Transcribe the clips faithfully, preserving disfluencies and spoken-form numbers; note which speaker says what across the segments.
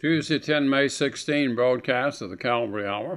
Speaker 1: Tuesday, ten May sixteen, broadcast of the Calvary Hour.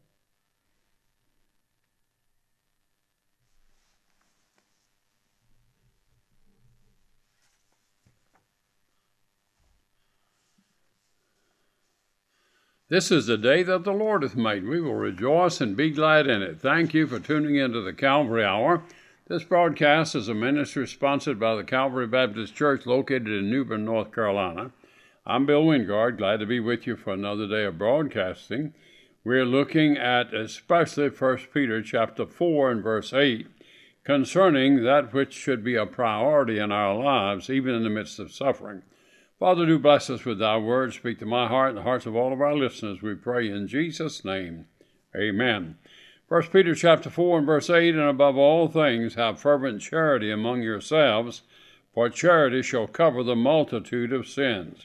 Speaker 1: This is the day that the Lord hath made. We will rejoice and be glad in it. Thank you for tuning into the Calvary Hour. This broadcast is a ministry sponsored by the Calvary Baptist Church located in New Bern, North Carolina. I'm Bill Wingard, glad to be with you for another day of broadcasting. We're looking at especially First Peter chapter four and verse eight, concerning that which should be a priority in our lives, even in the midst of suffering. Father, do bless us with thy word. Speak to my heart and the hearts of all of our listeners, we pray in Jesus' name. Amen. First Peter chapter four and verse eight, and above all things have fervent charity among yourselves, for charity shall cover the multitude of sins.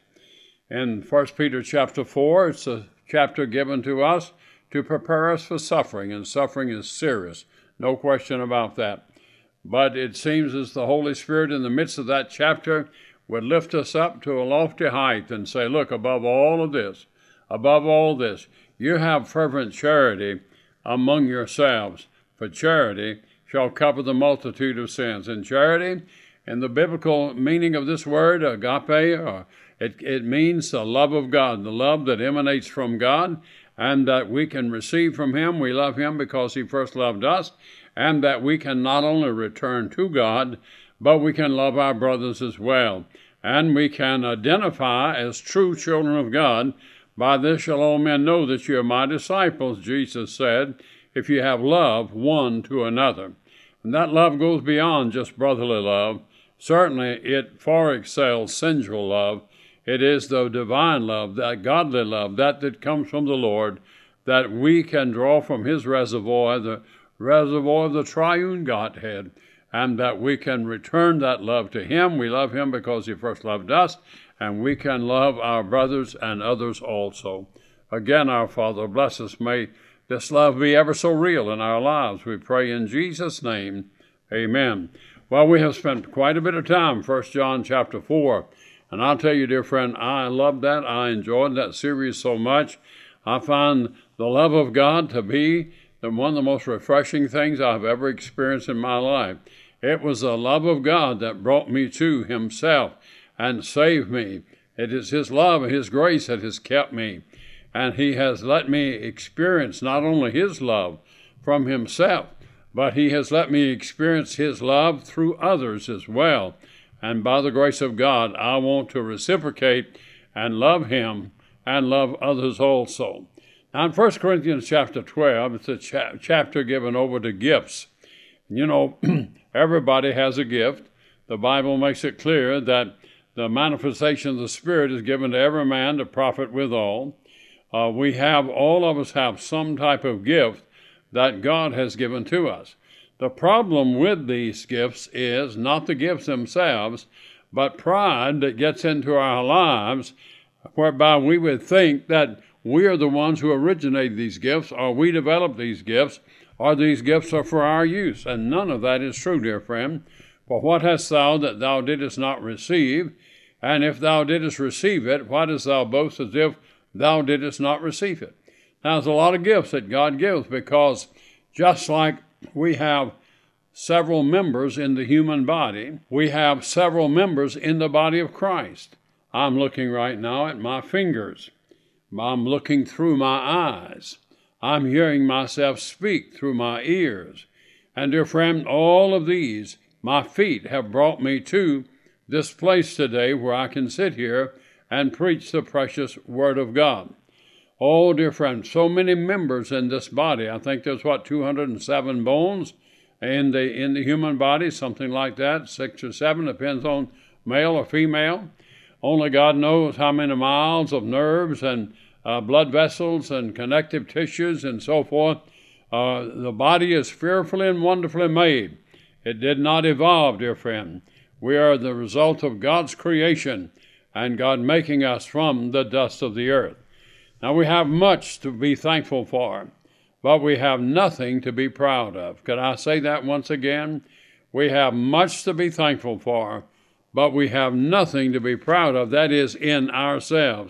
Speaker 1: In First Peter chapter four, it's a chapter given to us to prepare us for suffering, and suffering is serious, no question about that. But it seems as the Holy Spirit in the midst of that chapter would lift us up to a lofty height and say, look, above all of this, above all this, you have fervent charity among yourselves, for charity shall cover the multitude of sins. And charity, in the biblical meaning of this word, agape, or It, it means the love of God, the love that emanates from God, and that we can receive from Him. We love Him because He first loved us, and that we can not only return to God, but we can love our brothers as well. And we can identify as true children of God. By this shall all men know that you are my disciples, Jesus said, if you have love one to another. And that love goes beyond just brotherly love. Certainly it far excels sensual love. It is the divine love, that godly love, that that comes from the Lord, that we can draw from His reservoir, the reservoir of the triune Godhead, and that we can return that love to Him. We love Him because He first loved us, and we can love our brothers and others also. Again, our Father, bless us. May this love be ever so real in our lives. We pray in Jesus' name. Amen. Well, we have spent quite a bit of time, First John chapter four. And I'll tell you, dear friend, I loved that. I enjoyed that series so much. I found the love of God to be the, one of the most refreshing things I've ever experienced in my life. It was the love of God that brought me to Himself and saved me. It is His love and His grace that has kept me. And He has let me experience not only His love from Himself, but He has let me experience His love through others as well. And by the grace of God, I want to reciprocate and love Him and love others also. Now in First Corinthians chapter twelve, it's a cha- chapter given over to gifts. You know, everybody has a gift. The Bible makes it clear that the manifestation of the Spirit is given to every man to profit withal. Uh, we have, all of us have some type of gift that God has given to us. The problem with these gifts is not the gifts themselves, but pride that gets into our lives, whereby we would think that we are the ones who originate these gifts, or we develop these gifts, or these gifts are for our use. And none of that is true, dear friend. For what hast thou that thou didst not receive? And if thou didst receive it, why dost thou boast as if thou didst not receive it? Now, there's a lot of gifts that God gives, because just like we have several members in the human body, we have several members in the body of Christ. I'm looking right now at my fingers. I'm looking through my eyes. I'm hearing myself speak through my ears. And dear friend, all of these, my feet have brought me to this place today where I can sit here and preach the precious Word of God. Oh, dear friend, so many members in this body. I think there's, what, two hundred seven bones in the in the human body, something like that, six or seven, depends on male or female. Only God knows how many miles of nerves and uh, blood vessels and connective tissues and so forth. Uh, the body is fearfully and wonderfully made. It did not evolve, dear friend. We are the result of God's creation and God making us from the dust of the earth. Now, we have much to be thankful for, but we have nothing to be proud of. Could I say that once again? We have much to be thankful for, but we have nothing to be proud of. That is, in ourselves.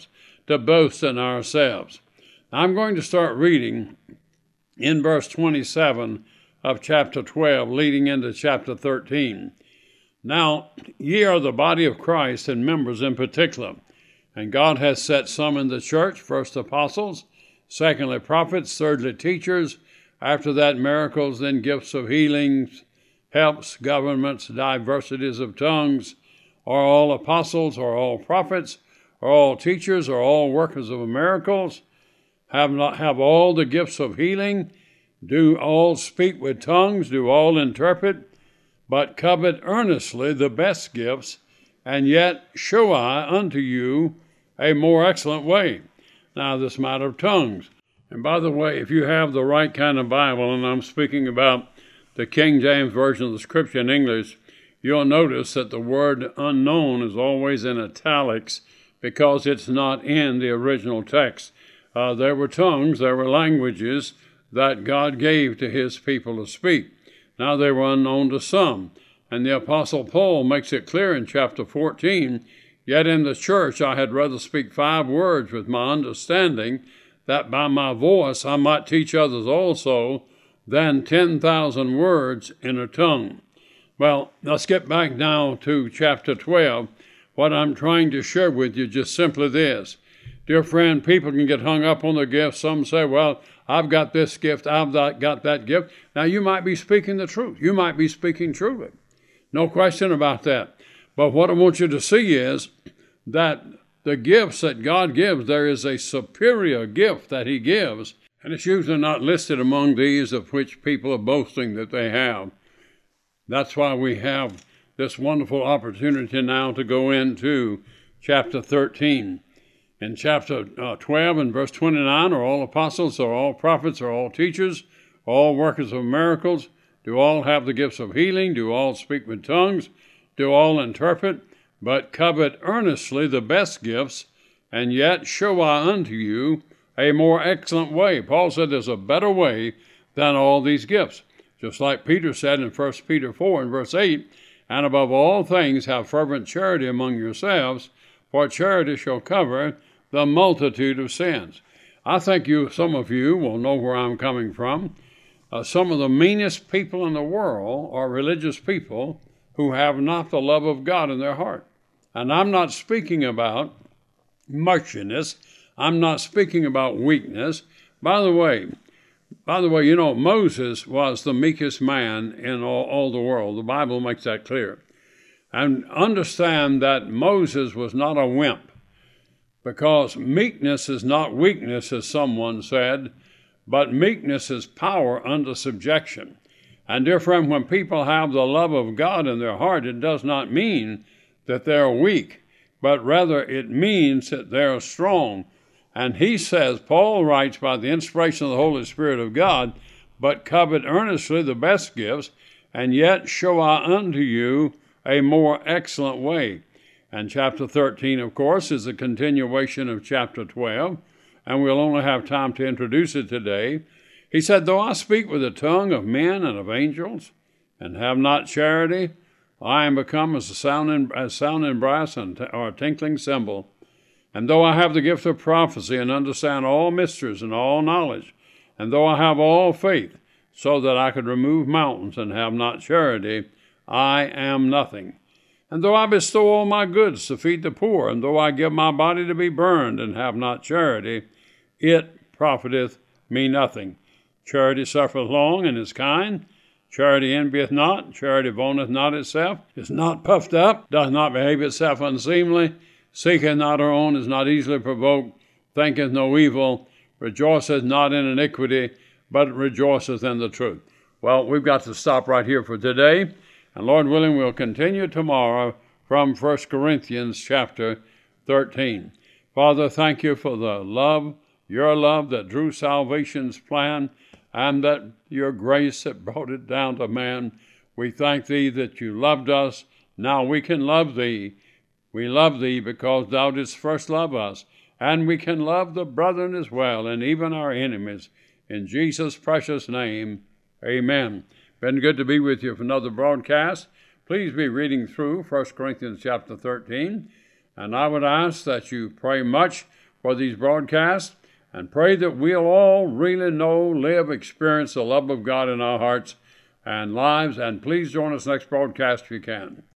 Speaker 1: to boast in ourselves. I'm going to start reading in verse twenty-seven of chapter twelve, leading into chapter thirteen. Now, ye are the body of Christ, and members in particular. And God has set some in the church, first apostles, secondly prophets, thirdly teachers, after that miracles, then gifts of healings, helps, governments, diversities of tongues. Are all apostles, or all prophets, or all teachers, or all workers of miracles? Have not have all the gifts of healing? Do all speak with tongues? Do all interpret? But covet earnestly the best gifts, and yet show I unto you a more excellent way. Now, this matter of tongues. And by the way, if you have the right kind of Bible, and I'm speaking about the King James Version of the Scripture in English, you'll notice that the word unknown is always in italics because it's not in the original text. Uh, there were tongues, there were languages that God gave to his people to speak. Now they were unknown to some. And the Apostle Paul makes it clear in chapter fourteen, yet in the church I had rather speak five words with my understanding, that by my voice I might teach others also, than ten thousand words in a tongue. Well, let's get back now to chapter twelve. What I'm trying to share with you just simply this. Dear friend, people can get hung up on the gift. Some say, well, I've got this gift, I've got that gift. Now, you might be speaking the truth. You might be speaking truly. No question about that. But what I want you to see is that the gifts that God gives, there is a superior gift that he gives, and it's usually not listed among these of which people are boasting that they have. That's why we have this wonderful opportunity now to go into chapter thirteen. In chapter uh, twelve and verse twenty-nine, are all apostles, are all prophets, are all teachers, all workers of miracles? Do all have the gifts of healing? Do all speak with tongues? Do all interpret? But covet earnestly the best gifts, and yet show I unto you a more excellent way. Paul said there's a better way than all these gifts. Just like Peter said in First Peter four and verse eight, and above all things have fervent charity among yourselves, for charity shall cover the multitude of sins. I think you, some of you will know where I'm coming from. Uh, some of the meanest people in the world are religious people who have not the love of God in their heart. And I'm not speaking about mushiness. I'm not speaking about weakness. By the way, by the way, you know, Moses was the meekest man in all, all the world. The Bible makes that clear. And understand that Moses was not a wimp, because meekness is not weakness, as someone said, but meekness is power under subjection. And dear friend, when people have the love of God in their heart, it does not mean that they're weak, but rather it means that they're strong. And he says, Paul writes by the inspiration of the Holy Spirit of God, but covet earnestly the best gifts, and yet show I unto you a more excellent way. And chapter thirteen, of course, is a continuation of chapter twelve, and we'll only have time to introduce it today. He said, though I speak with the tongue of men and of angels, and have not charity, I am become as a sounding, as sounding brass and t- or a tinkling cymbal. And though I have the gift of prophecy and understand all mysteries and all knowledge, and though I have all faith, so that I could remove mountains and have not charity, I am nothing. And though I bestow all my goods to feed the poor, and though I give my body to be burned and have not charity, it profiteth me nothing. Charity suffereth long and is kind. Charity envieth not. Charity vaunteth not itself, is not puffed up, doth not behave itself unseemly, seeketh not her own, is not easily provoked, thinketh no evil, rejoiceth not in iniquity, but rejoiceth in the truth. Well, we've got to stop right here for today. And Lord willing, we'll continue tomorrow from First Corinthians chapter thirteen. Father, thank you for the love, your love that drew salvation's plan, and that your grace that brought it down to man. We thank thee that you loved us. Now we can love thee. We love thee because thou didst first love us. And we can love the brethren as well, and even our enemies. In Jesus' precious name, amen. Been good to be with you for another broadcast. Please be reading through First Corinthians chapter thirteen. And I would ask that you pray much for these broadcasts, and pray that we'll all really know, live, experience the love of God in our hearts and lives. And please join us next broadcast if you can.